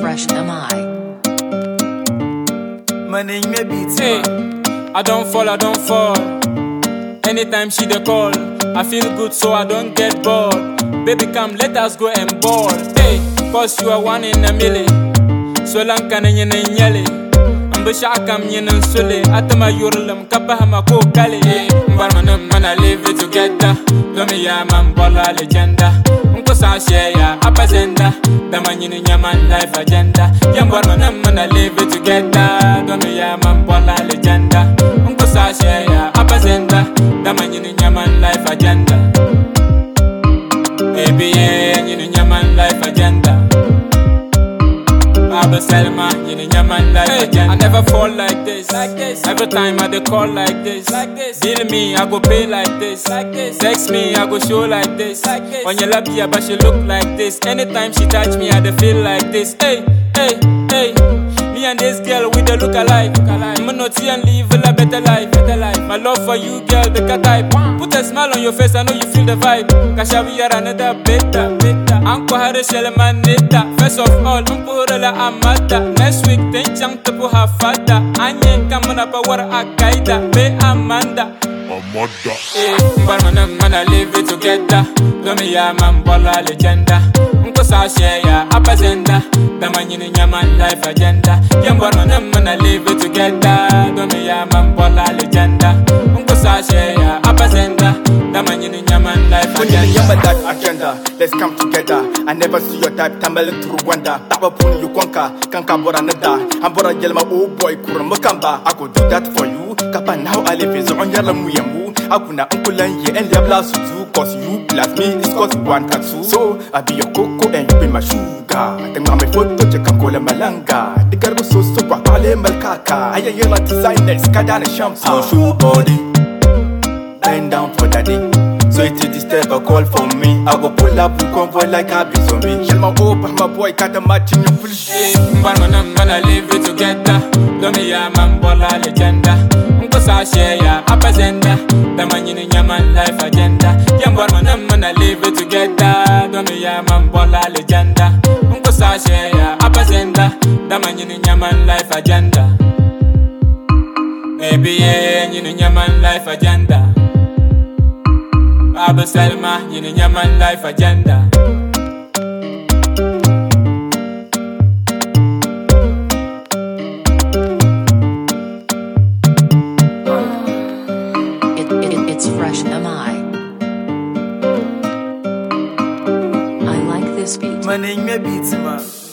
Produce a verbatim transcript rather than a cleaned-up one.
fresh am I? My name may be Hey, I don't fall, I don't fall. Anytime she dey call, I feel good so I don't get bored. Baby come, let us go and ball. Hey, cause you are one in a million. So long can you nyele. Ambusha kam nyin sule. Atama yurlum kapa hama ko kale. Mbarmanam mana live it together. Domi ya mambola legenda. Unko sa share ya apazenda. Dama nyin nyaman life agenda. Yambarmanam mana live it together. Domi ya mambola legenda. Unko sa share ya apazenda. Dama nyin nyaman life agenda. Baby yeah, nyin nyaman life agenda. Abba Selma, you know your man like hey, agenda. I never fall like this, like this. Every time I dey call like this, like this. Deal me, I go pay like this, like this. Text me, I go show like this, like this. On your lap, yeah, but she look like this. Anytime she touch me, I dey feel like this. Hey, hey, hey. Me and this girl, we dey look alike. I'ma not see and live a better life, better life. My love for you, girl, the cat type. Put a smile on your face, I know you feel the vibe. Kasha we are another better, better. Anko hare shele manita. First of all, umpo la amata. Next week, ten chang tepu hafada. Anye kamuna power akaida. Be Amanda. Amanda. Eh, barmanam mana live it together. Domi ya mambola legenda. Unko sa share ya apazenda. Dama nyini nyaman life agenda. Yambarmanam mana live it together. Domi ya mambola legenda. Unko sa share ya apazenda. Dama nyini nyaman life agenda. that agenda. Let's come together. I never see your type tumbling through Rwanda. Tapa pun you konka, kanka bora nada. Ambora jelma oh boy kura mukamba. I could do that for you. Kapa now I live is on yala muyemu. Akuna unkulan ye and yabla suzu. Cause you plus me is cause you want tattoo. So I be your cocoa and you be my sugar. Then mama photo check and call malanga. The girl was so so kwa pale malkaka. I hear my designers kadana shampoo. Shoe body. Bend down for daddy. So it is disturb a call for me. I go pull up with convoy like a zombie. Shell my open my boy got a match in your full shit. Barmanam mana live it together. Domi ya mambola legenda. Unko sa share ya apazenda. Dama nyini nyaman life agenda. Yambarmanam mana live it together. Domi ya mambola legenda. Unko sa share ya apazenda. Dama nyini nyaman life agenda. Baby yeah, nyini nyaman life agenda. Abba Selma, you know your man life agenda. It, it, it's fresh am I? I like this beat. My name may be Tima.